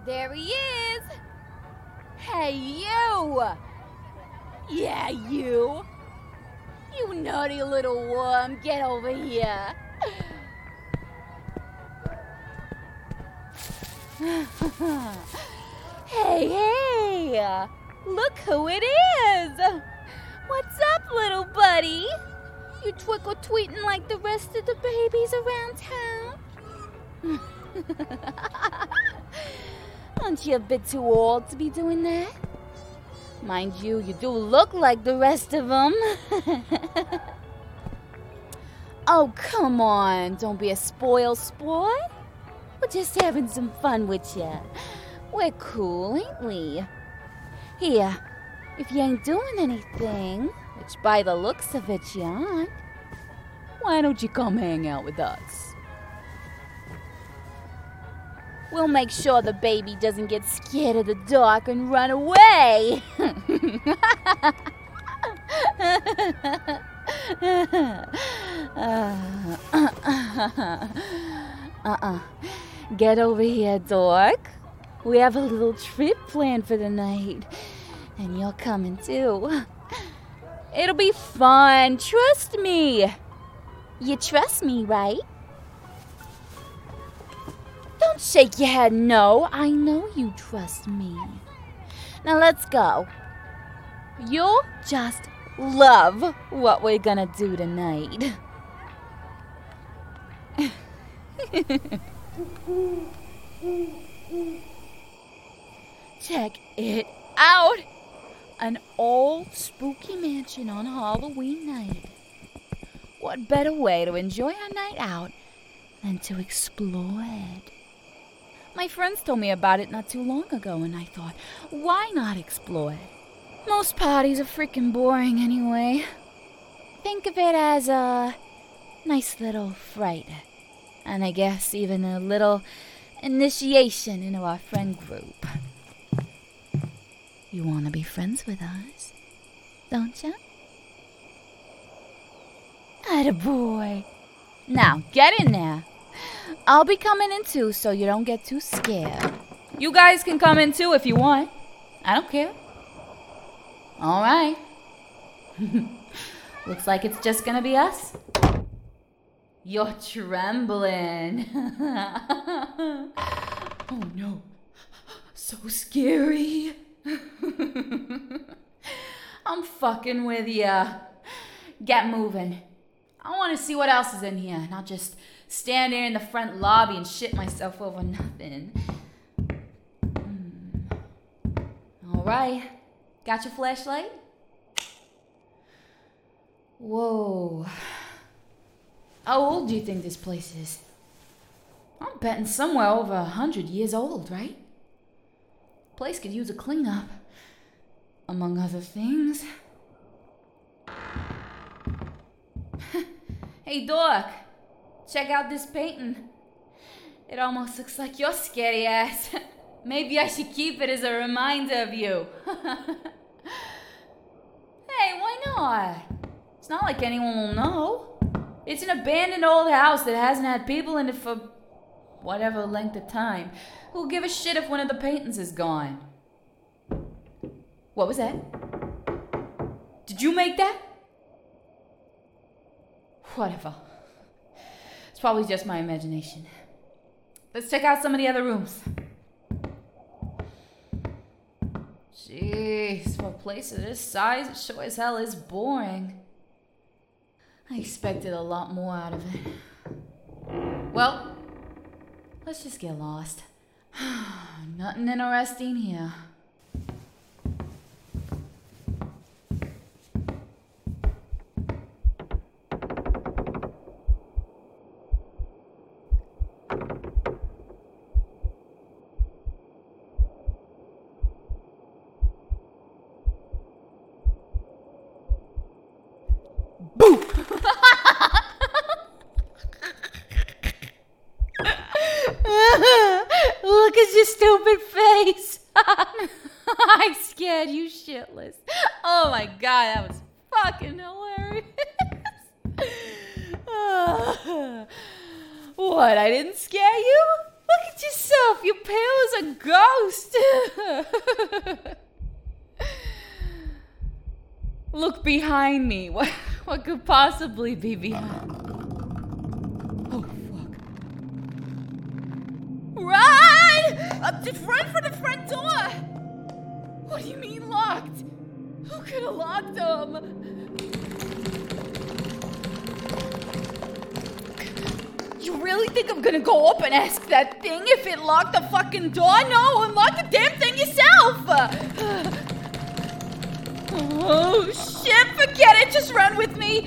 There he is! Hey, you! Yeah, you! You naughty little worm, get over here! Hey! Look who it is! What's up, little buddy? You twinkle-tweeting like the rest of the babies around town? Aren't you a bit too old to be doing that? Mind you, you do look like the rest of them. Oh, come on. Don't be a spoil sport. We're just having some fun with you. We're cool, ain't we? Here, if you ain't doing anything, which by the looks of it you aren't, why don't you come hang out with us? We'll make sure the baby doesn't get scared of the dark and run away. Get over here, dork. We have a little trip planned for the night. And you're coming too. It'll be fun, trust me. You trust me, right? Don't shake your head no. I know you trust me. Now let's go. You'll just love what we're gonna do tonight. Check it out. An old spooky mansion on Halloween night. What better way to enjoy a night out than to explore it? My friends told me about it not too long ago, and I thought, why not explore it? Most parties are freaking boring anyway. Think of it as a nice little fright. And I guess even a little initiation into our friend group. You want to be friends with us, don't you? Attaboy. Now, get in there. I'll be coming in too, so you don't get too scared. You guys can come in too if you want. I don't care. All right. Looks like it's just gonna be us. You're trembling. Oh no. So scary. I'm fucking with ya. Get moving. I want to see what else is in here, not just stand there in the front lobby and shit myself over nothing. All right. Got your flashlight? Whoa. How old do you think this place is? I'm betting somewhere over 100 years old, right? Place could use a cleanup, among other things. Hey, Dork, check out this painting. It almost looks like your scary ass. Maybe I should keep it as a reminder of you. Hey, why not? It's not like anyone will know. It's an abandoned old house that hasn't had people in it for whatever length of time. Who'll give a shit if one of the paintings is gone? What was that? Did you make that? Whatever. It's probably just my imagination. Let's check out some of the other rooms. Jeez, for a place of this size, it sure as hell is boring. I expected a lot more out of it. Well, let's just get lost. Nothing interesting here. Boo! Look at your stupid face. I scared you shitless. Oh my god, that was fucking hilarious. What, I didn't scare you? Look at yourself. You're pale as a ghost. Look behind me. What could possibly be behind? Oh, fuck. Run! Just run for the front door! What do you mean locked? Who could have locked them? You really think I'm gonna go up and ask that thing if it locked the fucking door? No, unlock the damn thing yourself! Oh, shit, forget it, just run with me.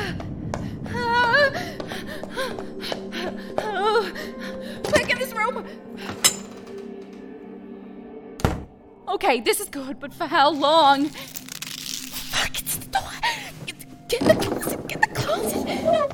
Back in this room. Okay, this is good, but for how long? Fuck, it's the door. Get in the closet, get in the closet.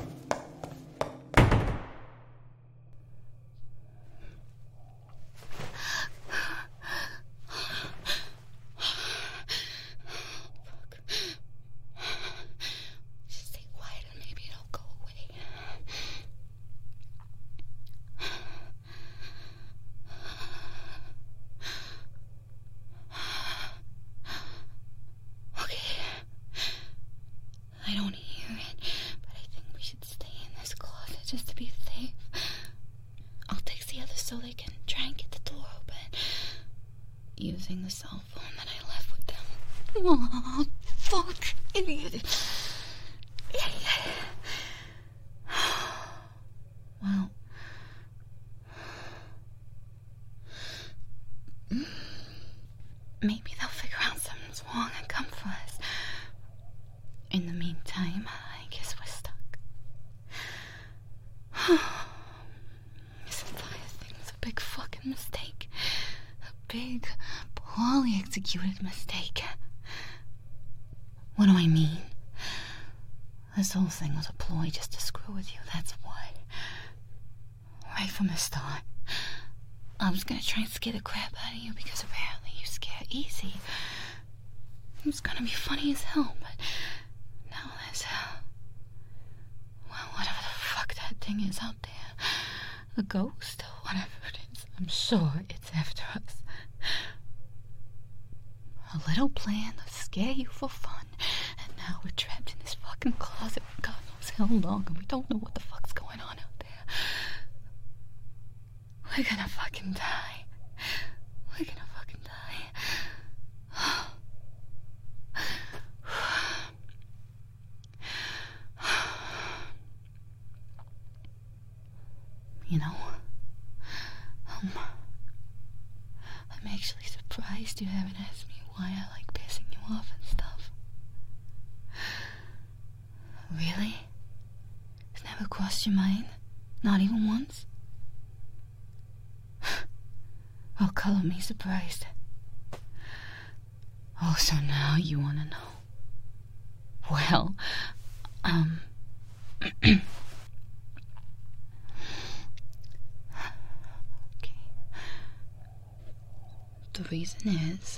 I don't hear it, but I think we should stay in this closet just to be safe. I'll text the others so they can try and get the door open, using the cell phone that I left with them. Oh, fuck, idiot. Well, maybe they'll figure out something's wrong and come for us. In the meantime, I guess we're stuck. This entire thing was a big fucking mistake. A big, poorly executed mistake. What do I mean? This whole thing was a ploy just to screw with you, that's why. Right from the start. I was gonna try and scare the crap out of you because apparently you scare easy. It was gonna be funny as hell, but now there's well, whatever the fuck that thing is out there. A ghost or whatever it is. I'm sure it's after us. A little plan to scare you for fun. And now we're trapped in this fucking closet for God knows how long, and we don't know what the fuck's going on out there. We're gonna fucking die. We're gonna fucking die. You know, I'm actually surprised you haven't asked me why I like pissing you off and stuff. Really? It's never crossed your mind? Not even once? Well, color me surprised. Oh, so now you want to know. Well, okay. The reason is,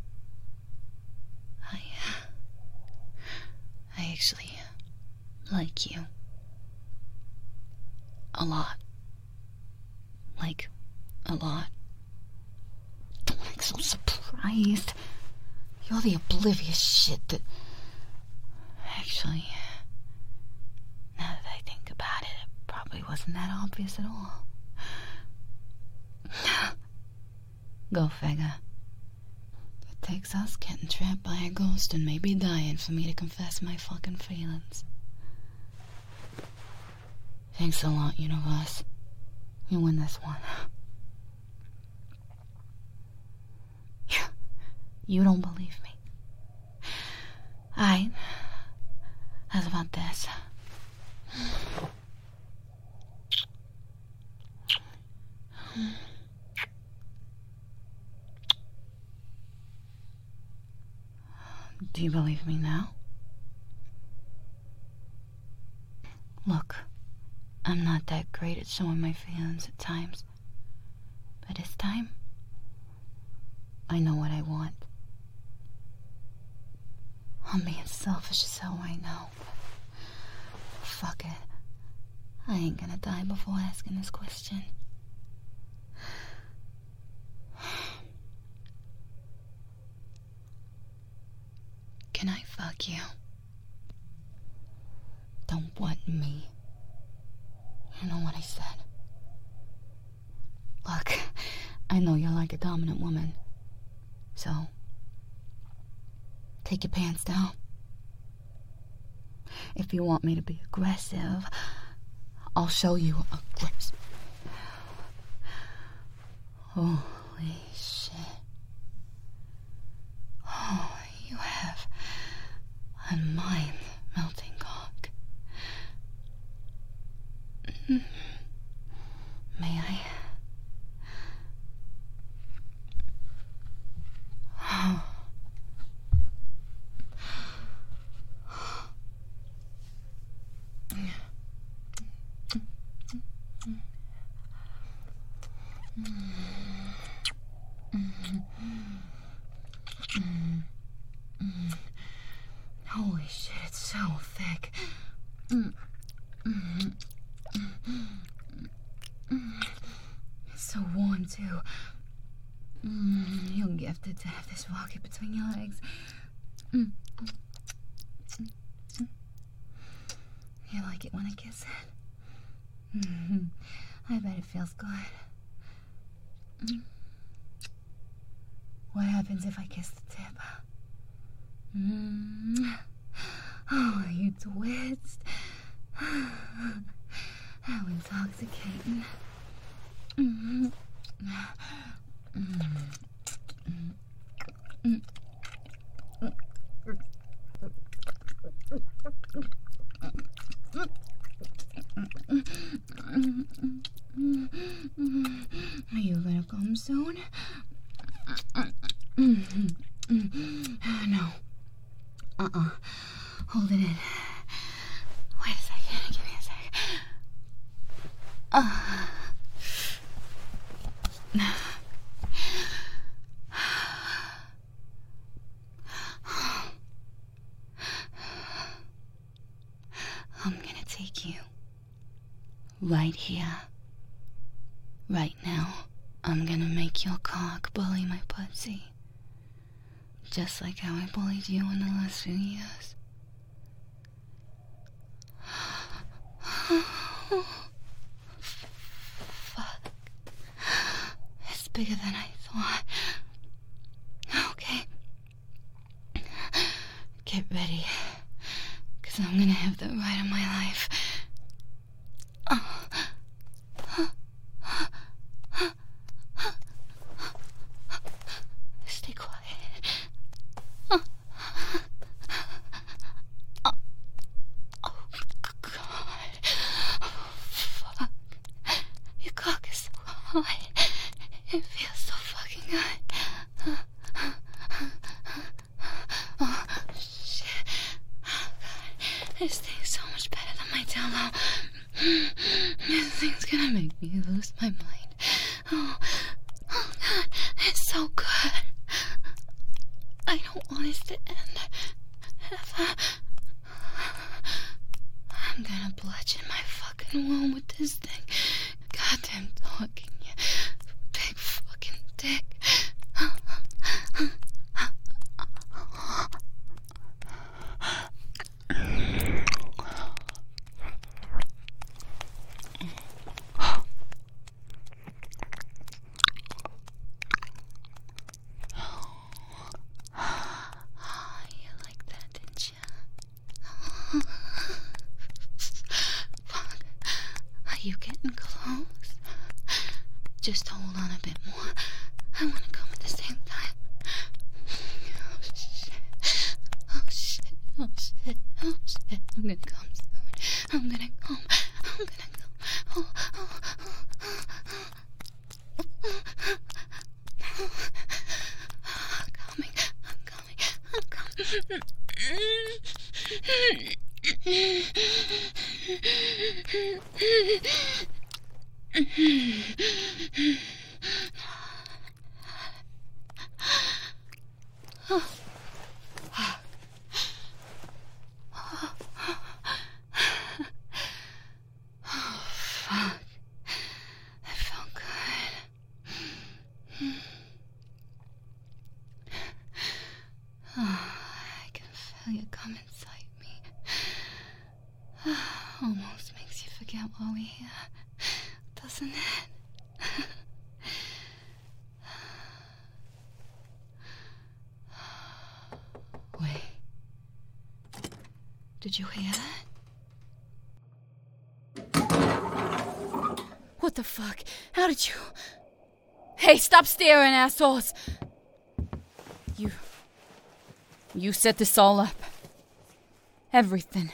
I actually like you. A lot. Like, a lot. Don't act so surprised. You're the oblivious shit that... Actually, now that I think about it, it probably wasn't that obvious at all. Go figure. It takes us getting trapped by a ghost and maybe dying for me to confess my fucking feelings. Thanks a lot, universe. You win this one. You don't believe me. Alright. How's about this? Do you believe me now? Look, I'm not that great at showing my feelings at times. But this time, I know what I want. I'm being selfish as hell right now. Fuck it. I ain't gonna die before asking this question. Can I fuck you? Don't what me. You know what I said. Look, I know you're like a dominant woman. So, take your pants down. If you want me to be aggressive, I'll show you aggressive. Holy shit. Oh, you have a mind-melting cock. May I? Holy shit, it's so thick. It's so warm, too. You're gifted to have this rocket between your legs. You like it when I kiss it? I bet it feels good. What happens if I kiss the tip? Oh, you twist. How intoxicating. Are you gonna come soon? No. Hold it in. Wait a second. Give me a sec. I'm gonna take you right here, right now. I'm gonna make your cock bully my pussy, just like how I bullied you in the last few years. Fuck. It's bigger than I thought. Okay. Get ready, 'cause I'm gonna have the ride of my life. Stay quiet. Oh, God. Oh, fuck. Your cock is so hot. It feels so fucking good. Oh, shit. Oh, God. This thing's so much better than my Jello. This thing's gonna make me lose my mind. Oh, God. It's so good. I don't want this to end. Ever. I'm gonna bludgeon my fucking womb with this thing. Goddamn talking, you big fucking dick. You getting close? Just hold on a bit more. I want to come at the same time. Oh shit. Oh shit. Oh shit. Oh shit. I'm gonna come soon. I'm gonna come. I'm gonna come. Oh, oh, oh, oh, oh. I'm coming. I'm coming. I'm coming. Oh. Oh, fuck. That felt good. Oh, I confess. while we here, doesn't it? Wait. Did you hear that? What the fuck? How did you... Hey, stop staring, assholes! You set this all up. Everything.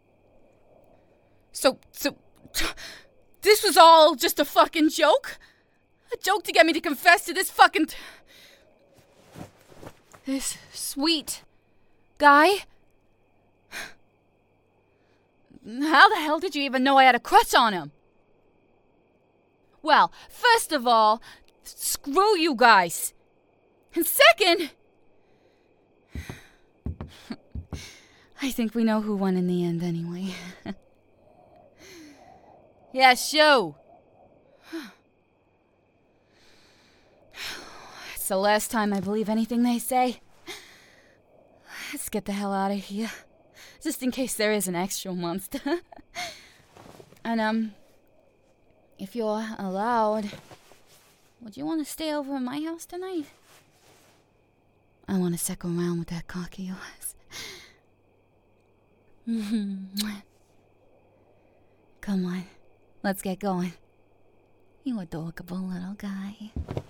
So, this was all just a fucking joke? A joke to get me to confess to this fucking... This sweet guy? How the hell did you even know I had a crush on him? Well, first of all, screw you guys. And second... I think we know who won in the end anyway. Yeah, show. It's the last time I believe anything they say. Let's get the hell out of here. Just in case there is an extra monster. And, if you're allowed, would you want to stay over at my house tonight? I want to second around with that cock of yours. Come on, let's get going. You adorable little guy.